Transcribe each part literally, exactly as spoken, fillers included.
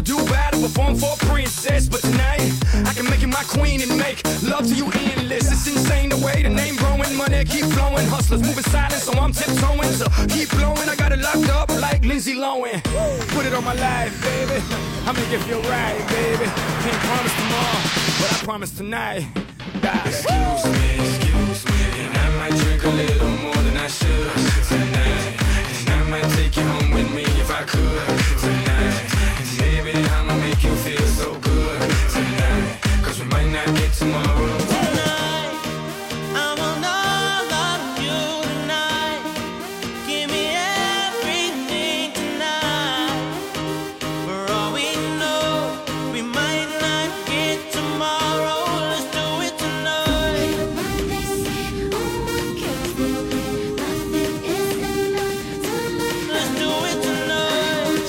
to do battle, perform for a princess. But tonight, I can make you my queen and make love to you endless. It's insane the way the name growing, money keep flowing. Hustlers moving silent, so I'm tiptoeing. So keep blowing, I got it locked up like Lindsay Lohan. Put it on my life, baby. I'll make it feel right, baby. Can't promise tomorrow, but I promise tonight. Die. Excuse me, excuse me, and I might drink a little more than I should tonight. And I might take you home with me if I could tonight. And baby, I'ma make you feel so good tonight. Cause we might not get tomorrow. Tonight, I want all of you tonight. Give me everything tonight. For all we know, we might not get tomorrow. Let's do it tonight. Let's do it tonight.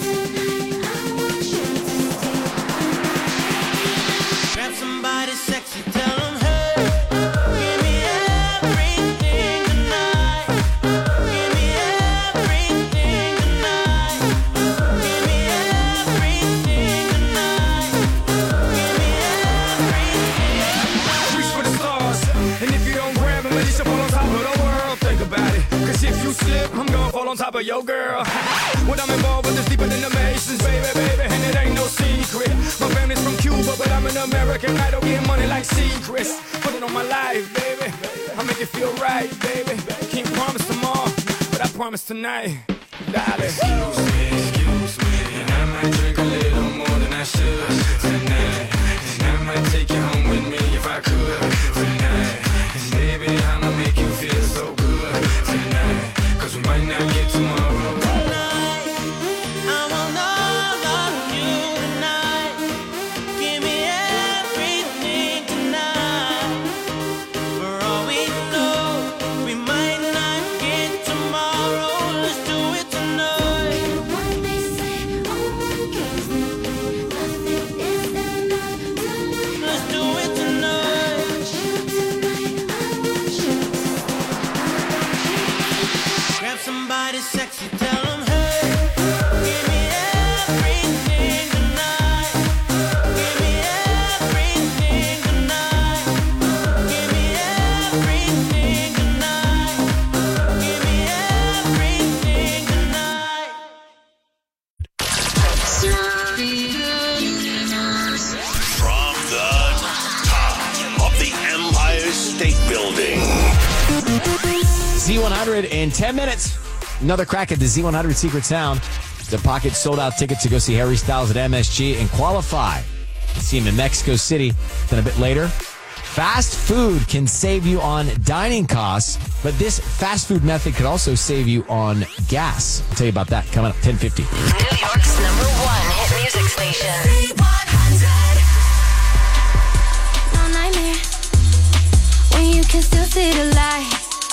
Grab somebody sexy, tell them, hey, give me everything tonight. Give me everything tonight. Give me everything tonight. Give me everything. Reach for the stars, and if you don't grab them, at least you fall on top of the world. Think about it, cause if you slip, I'm gonna fall on top of your girl. What I'm involved with is deeper than the Masons, baby, baby, and it ain't no secret. My family's from Cuba, but I'm an American idol, getting money like secrets. Put it on my life, baby, I'll make it feel right, baby. Can't promise tomorrow, but I promise tonight, darling. Excuse me, excuse me, and I might drink a little more than I should tonight. And I might take you home with me if I could tonight. And baby, I'ma make you feel so good tonight. Cause we might not get tomorrow. Tonight, I want all of you tonight. Give me everything tonight. For all we know, we might not get tomorrow. Let's do it tonight. Let's do it tonight. Grab somebody sexy, tell them, hey, give me everything tonight. Give me everything tonight. Give me everything tonight. Give me everything tonight. From the top of the Empire State Building. Z one hundred in ten minutes. Another crack at the Z one hundred Secret Sound. The Pocket sold out tickets to go see Harry Styles at M S G and qualify to see him in Mexico City. Then a bit later, fast food can save you on dining costs, but this fast food method could also save you on gas. I'll tell you about that coming up ten fifty. New York's number one hit music station. No nightmare when you can still see the light.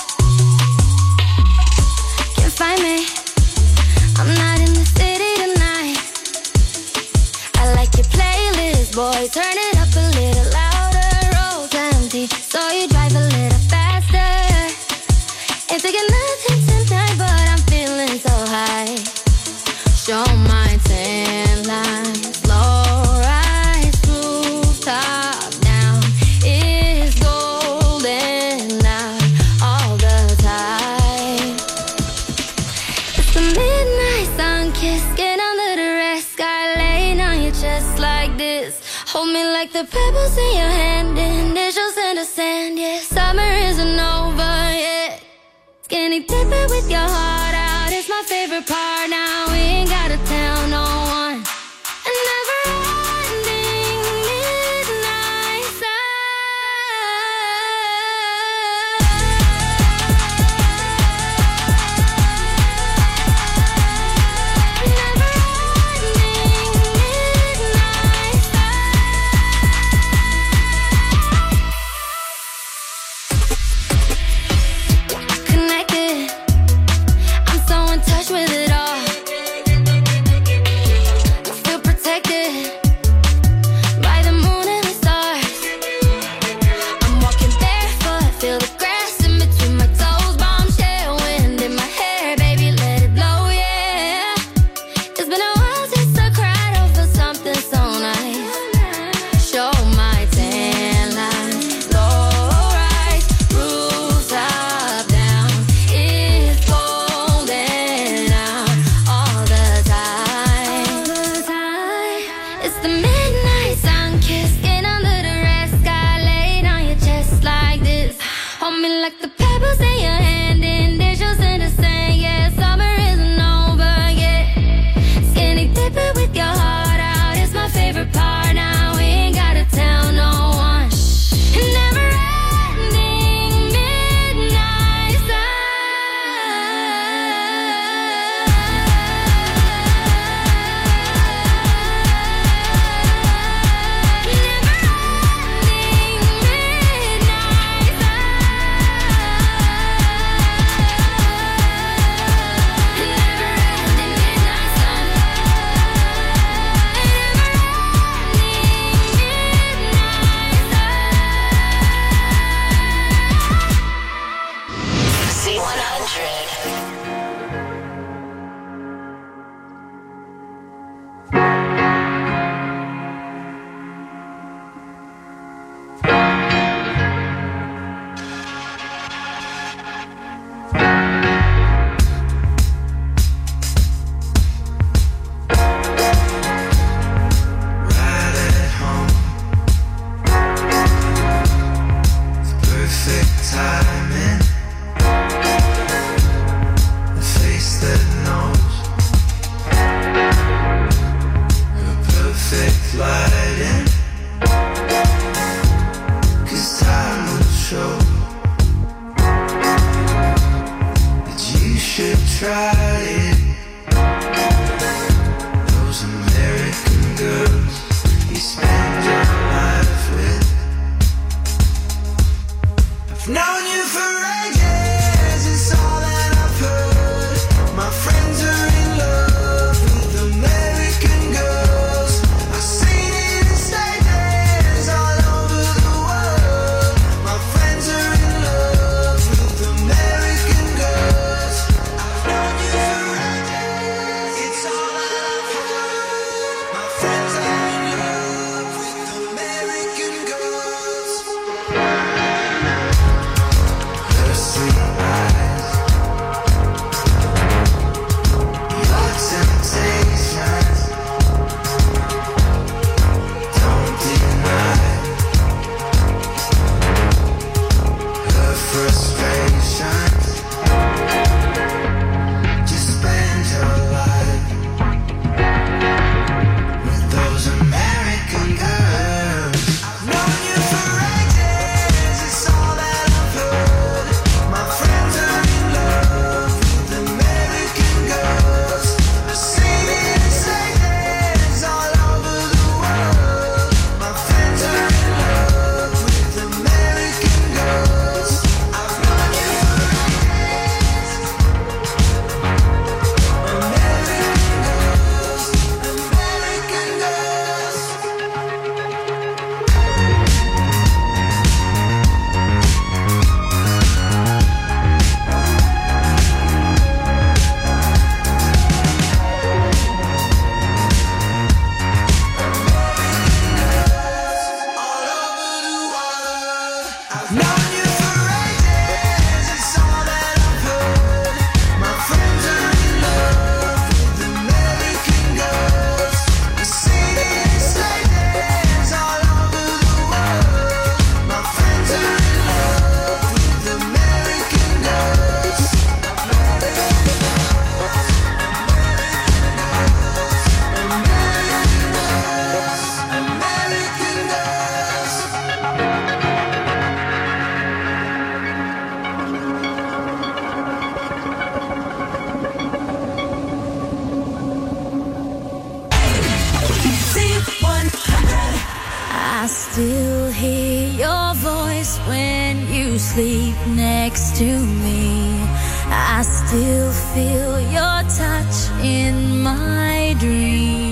Can't find me, I'm not in the city tonight. I like your playlist, boy, turn it up a little louder. Roads empty, so you drive a little faster. Ain't taking nothing tonight, but I'm feeling so high. Show my tan lines, low rise, rooftop down. It's golden out all the time. It's the midnight sun kiss, get under the red sky, laying on your chest like this. Hold me like the pebbles in your hand, initials in the sand, yeah. Summer isn't over yet. Skinny dipping with your heart out, it's my favorite part now. We ain't gotta tell no one. A never-ending midnight Connected, I'm so in touch with it all. I still hear your voice when you sleep next to me. I still feel your touch in my dream.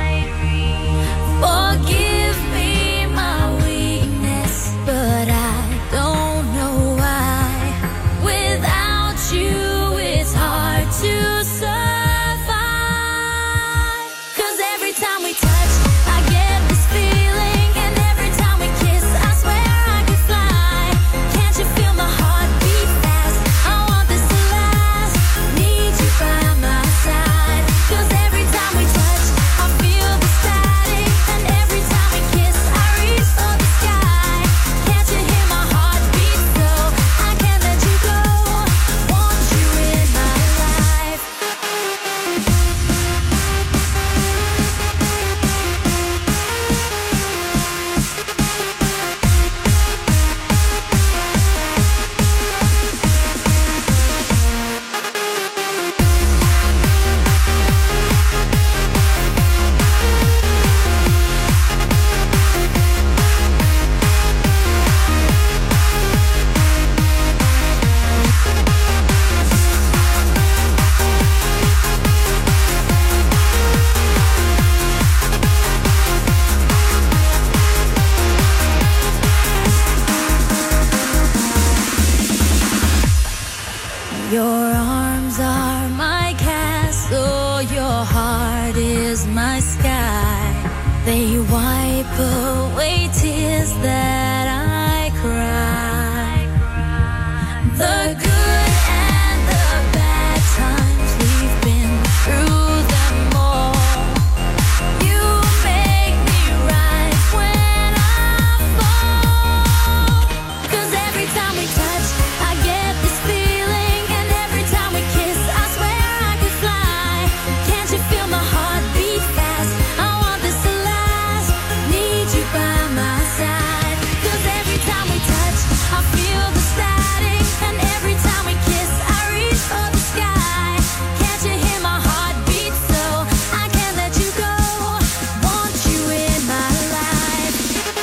Forgive me my weakness, but I don't know why. Without you, it's hard to survive. 'Cause every time we touch, I get this feeling, and every time we kiss, I swear I could fly. Can't you feel my heart beat fast? I want this to last. Need you by my side. 'Cause every time we touch, I feel the static, and every time we kiss, I reach for the sky. Can't you hear my heart beat? So I can't let you go. Want you in my life. Your arms are my castle, your heart is my sky. They wipe away tears that I cry. The good and the bad times, we've been through them all. You make me rise when I fall. 'Cause every time we touch, I get this feeling, and every time we kiss, I swear I could fly. Can't you feel my heart beat fast? I want this to last. Need you by my side. 'Cause every time we touch, I feel the static, and every time we kiss, I reach for the sky. Can't you hear my heart beat? So I can't let you go. Want you in my life.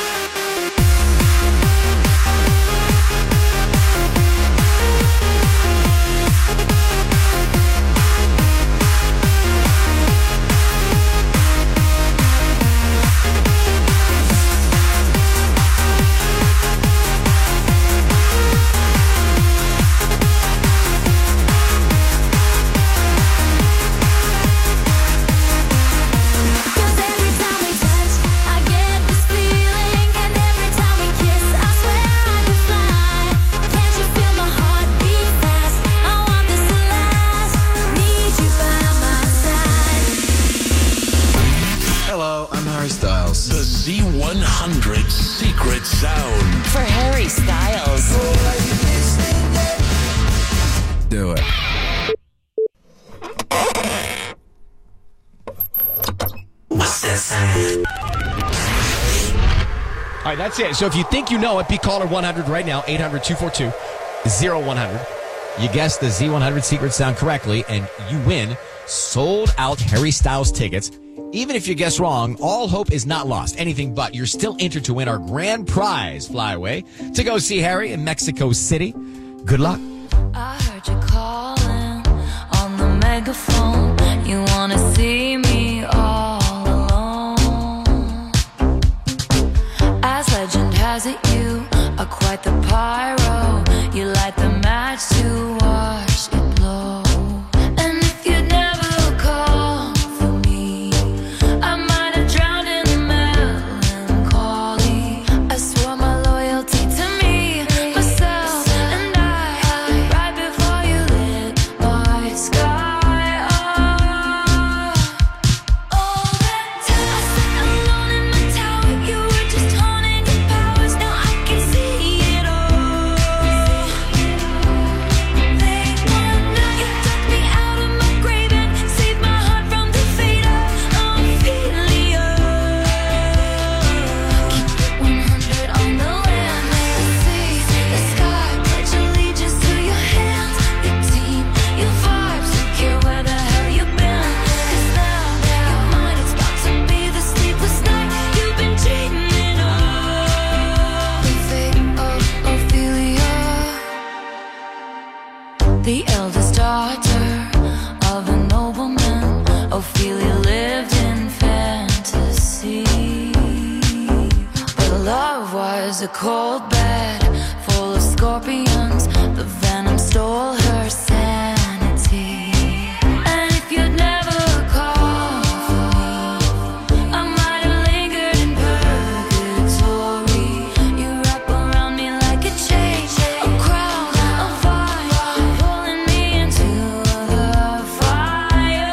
Cause every time we touch, I get this feeling, and every time we kiss, I swear I could fly. Can't you feel my heart beat fast? I want this to last. Need you by my side. Hello, I'm Harry Styles. The Z one hundred Secret Sound. For Harry Styles. Do it. All right, that's it. So if you think you know it, be caller one hundred right now, eight hundred, two four two, oh one hundred. You guessed the Z one hundred Secret Sound correctly, and you win sold out Harry Styles tickets. Even if you guess wrong, all hope is not lost. Anything but. You're still entered to win our grand prize flyaway to go see Harry in Mexico City. Good luck. I heard you calling on the megaphone. You wanna see me all alone. As legend has it, you are quite the pyro. You light the match to watch it blow. And if you'd never call for me, I might have drowned in the melancholy. I swore my loyalty to me, myself, and I. Right before you lit my sky up. a cold bed full of scorpions. The venom stole her sanity. And if you'd never call for me, I might have lingered in purgatory. You wrap around me like a chain, a crown, a fire, pulling me into the fire.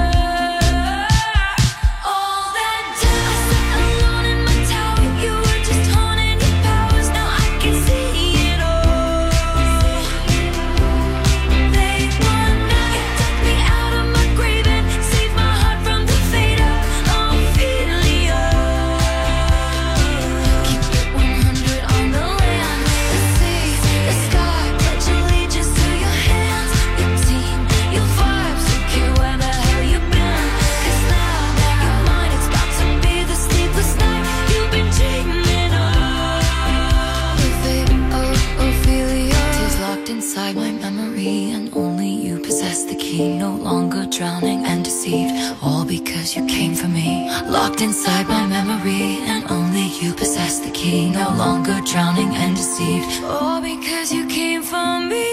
All that time I sat alone in my tower, you were just honing your powers. Now I can see it all. They want now you took me out of my grave and saved my heart from the fate of Ophelia. Keep it one hundred on the land, the sea, the sky. Pledge allegiance to your hands, your team, your vibes. Don't care where the hell you've been. 'Cause now you're mine. It's about to be the sleepless night you've been dreaming of. The fate of Ophelia is locked inside my memory, and only you possess the key. No longer drowning and deceived, all because you came for me. Locked inside my memory, and only you possess the key. No longer drowning and deceived, all because you came for me.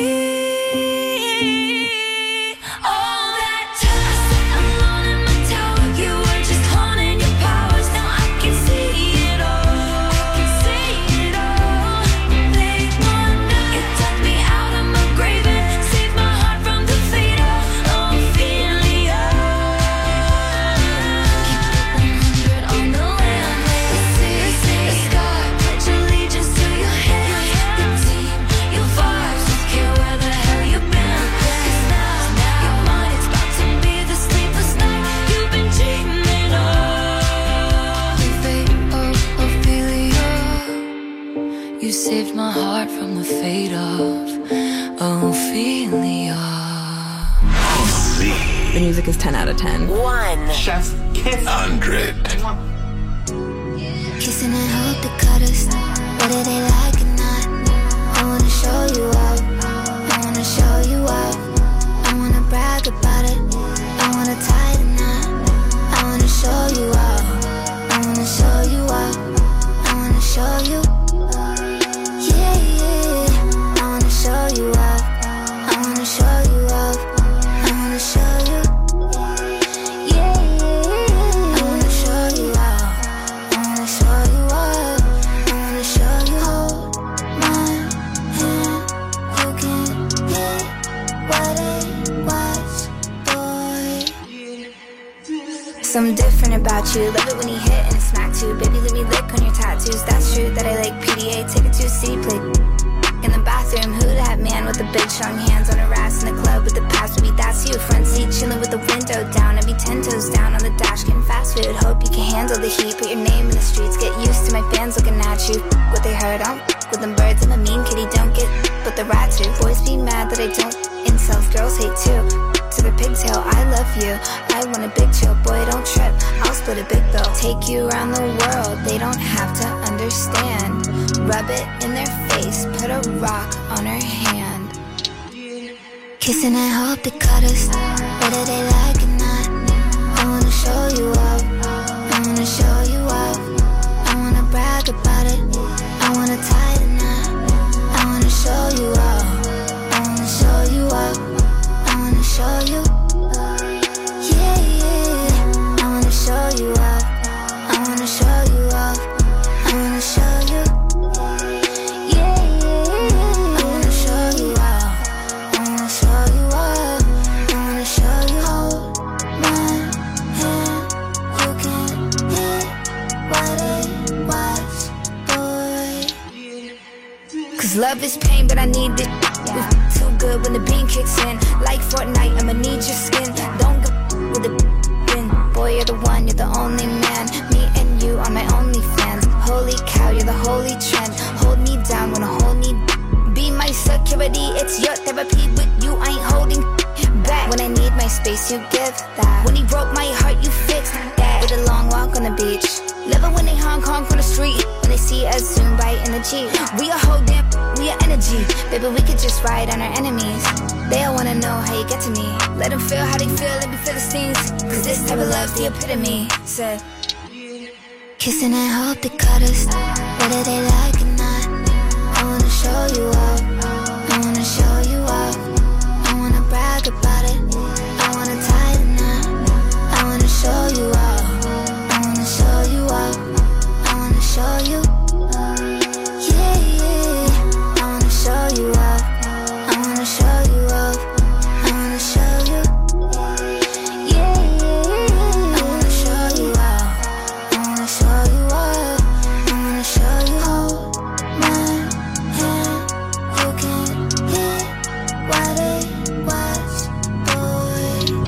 All that time I sat alone in my tower, you were just honing your powers. Now I can see it all. I can see it all. They want now you took me out of my grave and saved my heart from the fate of Ophelia. Keep it one hundred on the land, the sea, the sky. Pledge allegiance to your hands, your team, your vibes. Don't care where the hell you've been. 'Cause now you're mine. It's about to be the sleepless night you've been dreaming of. The fate of Ophelia. You saved my heart from the fate of Ophelia. The music is ten out of ten. One. Chef's kiss. Hundred. Kissing and hope to cut us. Whether they like or not, I wanna show you up. I wanna show you up. I wanna brag about it. I wanna tie the knot. I wanna show you up. I wanna show you up. I wanna show you. Yeah, yeah. I wanna show you up. I wanna show you up. I wanna show you. Yeah, yeah. I wanna show you up. I wanna show you up. I wanna show you. Hold my hand. You can get what it was, boy. Something different about you. Love it when you hit and it smack too. Baby, let me lick on your tattoos. That's true that I like P D A. Take it to a city play. In the bathroom, who that man with the big strong hands on her ass in the club with the past? Maybe that's you. Front seat chilling with the window down. I be ten toes down on the dash getting fast food. Hope you can handle the heat. Put your name in the streets. Get used to my fans looking at you. What they heard, I'm with them birds. I'm a mean kitty. Don't get but the rat too. Boys be mad that I don't. Incels, girls hate too. To the pigtail, I love you. I want a big chill, boy, don't trip. I'll split a big bill. Take you around the world. They don't have to understand. Rub it in their face. Put a rock on her hand. Kissing and hope to cut us. Whether they like or not, I wanna show you up. I wanna show you up. I wanna brag about it. I wanna tie the knot. I wanna show you up. I wanna show you up. I wanna show you. Yeah, yeah. I wanna show you up. I wanna show you up. I wanna show you. Yeah, yeah. I wanna show you up. I wanna show you up. I wanna show you. Hold my hand. You can hit what it was, boy. 'Cause love is pain, but I need it. We're too good when the beam kicks in. Like Fortnite, I'ma need your skin. Don't go with the bin. Boy, you're the one, you're the only man. Me and you are my only fans. Holy cow, you're the holy trend. Hold me down when I hold me. Be my security, it's your therapy. With you, I ain't holding back. When I need my space, you give that. When he broke my heart, you fixed that. With a long walk on the beach. Love it when they Hong Kong from the street. When they see us zoom right in the Jeep. We are whole damn, we are energy. Baby, we could just ride on our enemies. They all wanna know how you get to me. Let them feel how they feel, let me feel the stings. 'Cause this type of love's the epitome. Said, kissing and hope to cut us. Whether they like or not, show you off. I wanna show you off. I wanna brag about it. I wanna tie the knot. I wanna show you off. I wanna show you off. I wanna show you. Yeah, yeah. I wanna show you off. I wanna show you off. I wanna show you. Yeah, yeah. I wanna show you off. I wanna show you off. I wanna show you. Hold my hand. You can hear what it was, boy.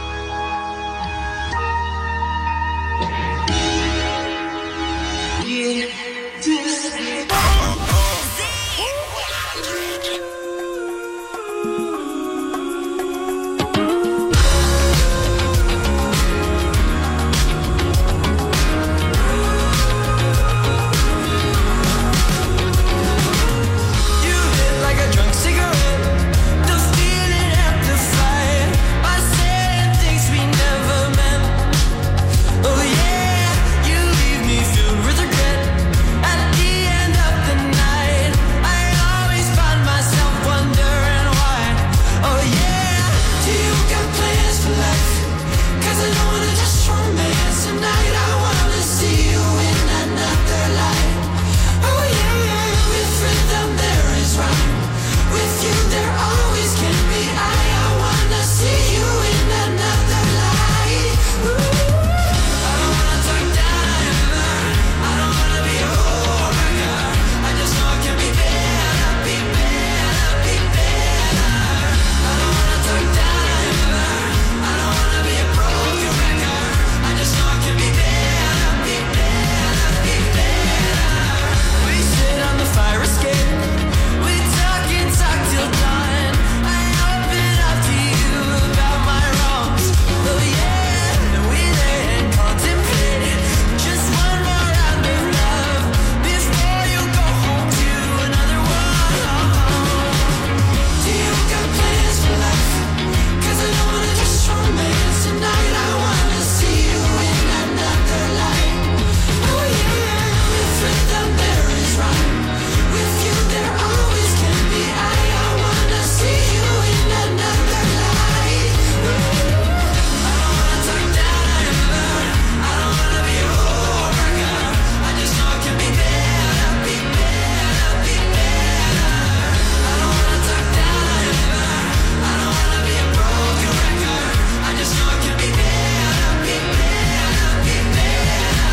You hit like a drunk cigarette. The feeling amplified by saying things we never meant. Oh yeah, you leave me filled with regret. At the end of the night, I always find myself wondering why. Oh yeah, do you got plans for life? 'Cause I don't wanna just romance tonight. I wanna see you in another light. Oh yeah, with rhythm there is rhyme. With you there always can be I. I wanna see you in another light. Ooh. I don't wanna talk down ever. I don't wanna be a homewrecker. I just know it can be better, be better, be better. I don't wanna talk down ever. I don't wanna be a broken record. I just know it can be better, be better, be better. We sit on the fire escape. We talk and talk till dawn. I open up to you about my wrongs. Oh yeah, and we lay and contemplate just one more round of love before you go home to another one. Do you got plans for life? 'Cause I don't wanna just romance tonight. I wanna see you in another light. Oh yeah, with rhythm there is rhyme. With you there always can be I. I wanna see you in another light. Ooh. I don't wanna talk down ever. I don't wanna be a homewrecker. I just know it can be better, be better, be better. I don't wanna talk down ever. I don't wanna be a broken record. I just know it can be better, be better, be better.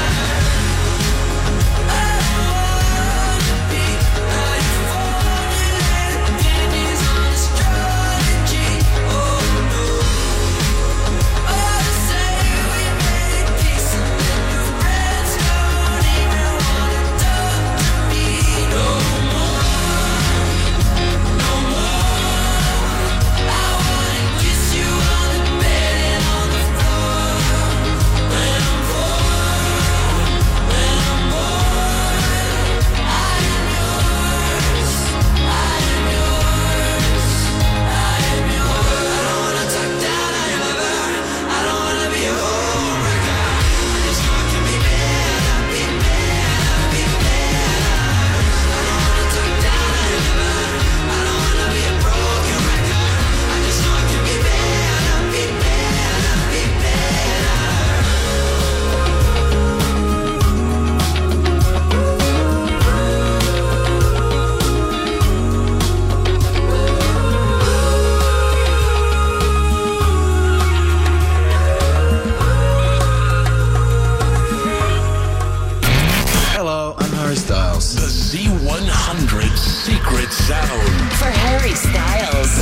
I wanna be how you falling. Pennies on a strategy. Oh no. Oh, say we made peace and then your friends don't even wanna talk to me no more, no more. I wanna kiss you on the bed and on the floor. When I'm bored, when I'm bored, I am yours, I am yours, I am yours. I don't wanna talk down ever. I don't wanna be a homewrecker. I just know it can be better, be better, be better. I don't wanna talk down ever. I don't wanna be a broken record. I just know it can be better, be better, be better. Hello, I'm Harry Styles. The Z one hundred Secret Sound. For Harry Styles.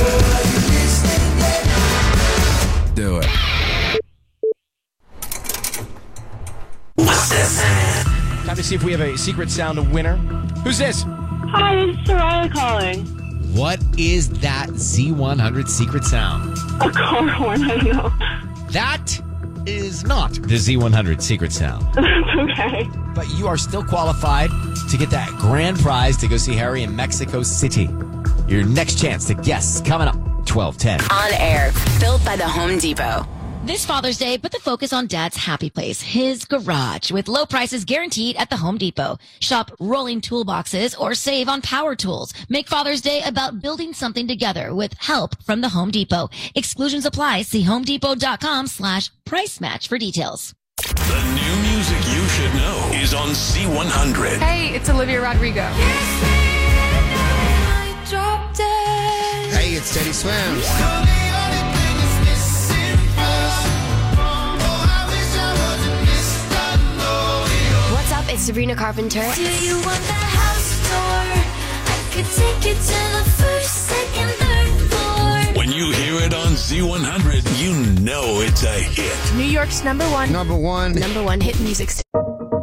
Do it. Time to see if we have a secret sound winner. Who's this? Hi, this is Soraya calling. What is that Z one hundred secret sound? A car horn, I don't know. That is not the Z one hundred secret sound. That's okay. But you are still qualified to get that grand prize to go see Harry in Mexico City. Your next chance to guess coming up, twelve ten. On air, built by the Home Depot. This Father's Day, put the focus on Dad's happy place, his garage, with low prices guaranteed at the Home Depot. Shop rolling toolboxes or save on power tools. Make Father's Day about building something together with help from the Home Depot. Exclusions apply. See homedepot.com slash price match for details. The new music you should know is on Z one hundred. Hey, it's Olivia Rodrigo. Hey, it's Teddy Swims. What's up? It's Sabrina Carpenter. Do you want the house tour? I could take you to the first, second, third floor. When you hear it on Z one hundred, you know it's a hit. New York's number one. Number one. Number one hit music station.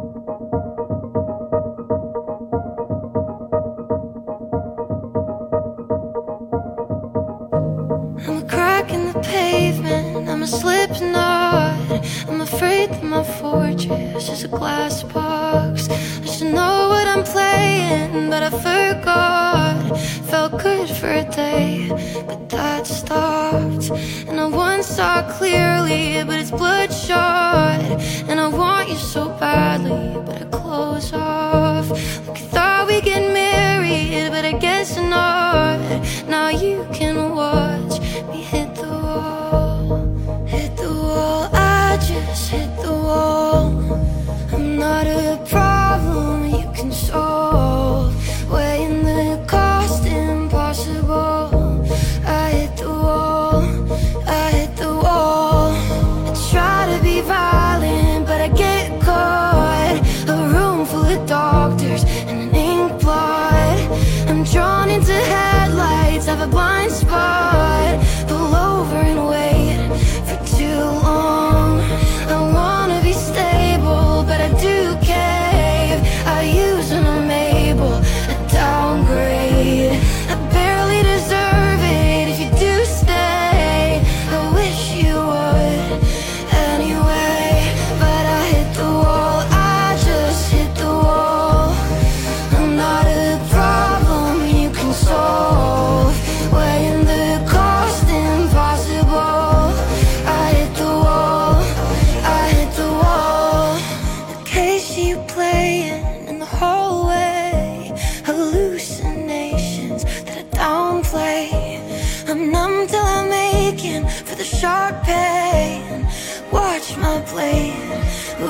I'm a crack in the pavement, I'm a slip knot. I'm afraid that my fortress is a glass box. I should know what I'm playing, but I forgot. Felt good for a day, but that stopped. And I once saw clearly, but it's bloodshot. And I want you so badly, but I close off. Like I thought we'd get married, but I guess not. Now you can watch me hit the wall, hit the wall. I just hit the wall. I'm not a problem you can solve. Weighing the cost impossible. I hit the wall, I hit the wall. I try to be violent, but I get caught. A room full of doctors and an ink blot. I'm drawn into headlights, have a blind spot. Pull over and wait for too long. I wanna be stable, but I do cave. I use an unable, a downgrade. I barely deserve it if you do stay. I wish you would anyway, but I hit the wall. I just hit the wall. I'm not a problem you can solve. Weighing the cost impossible. I hit the wall, I hit the wall. The case you playing in the hallway. Hallucinations that I downplay. I'm numb till I'm aching for the sharp pain. Watch my blade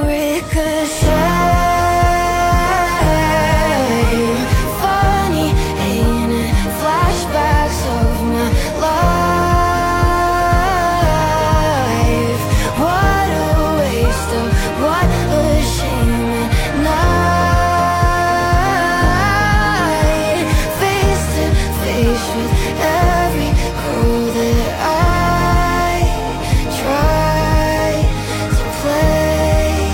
ricochet. Funny, ain't it? Flashbacks of my life. What a waste of, what a shame at night. Face to face with every girl that I try to play.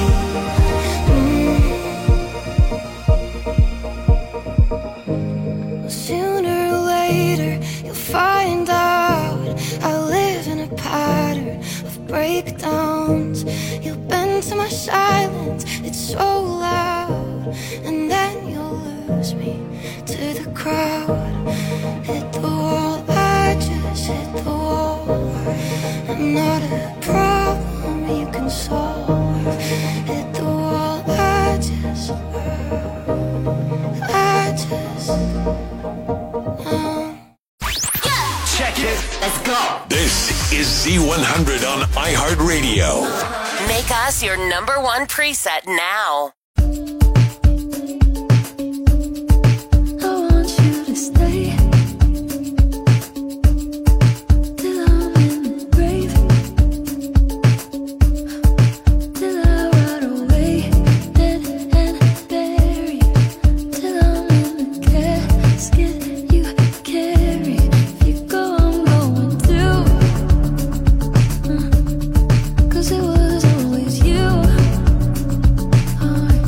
Mm. Sooner or later you'll find out I live in a pattern of breakdowns. You'll bend to my silence, it's so loud. And then you'll lose me to the crowd. Hit the wall, I just hit the wall. I'm not a problem you can solve. Hit the wall, I just, I just, um. Check it. Let's go. This is Z one hundred on iHeartRadio. Make us your number one preset now. I want you to stay till I'm in the grave, till I rot away, dead and buried, till I'm in the casket you carry. If you go, I'm going too, uh, 'cause it was always you. Uh,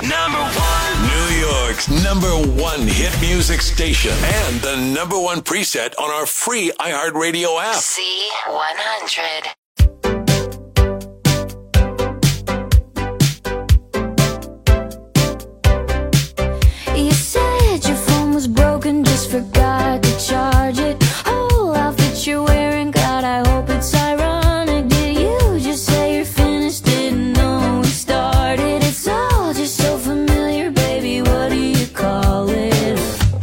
Number one. New York's number one hit music station and the number one preset on our free iHeartRadio app. Z one hundred. You said your phone was broken, just forgot to charge it. Whole outfit you're wearing, God, I hope it's ironic. Did you just say you're finished? Didn't know we started. It's all just so familiar, baby. What do you call it?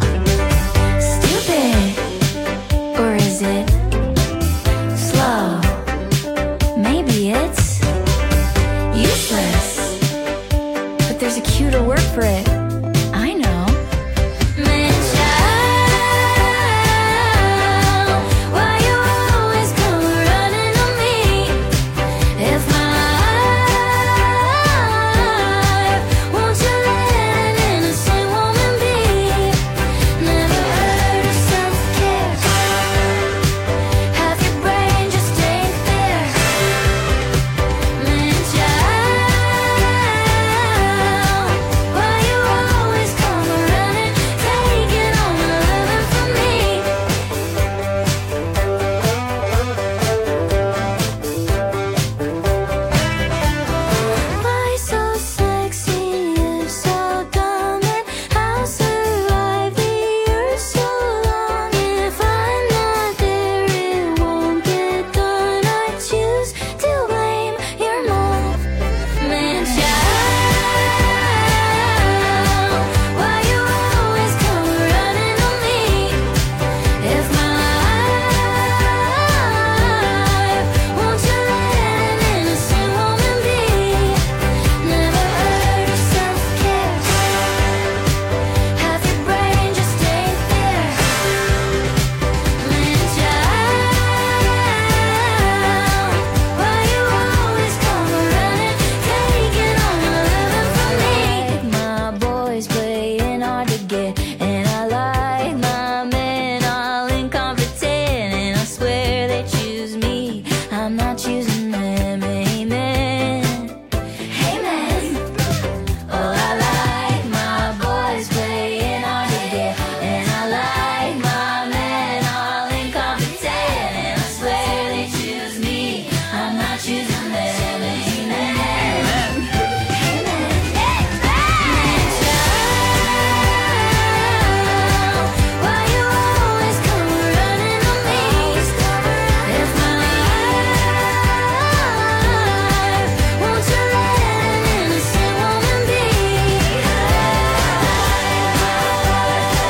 Stupid, or is it slow? Maybe it's useless, but there's a cuter word for it.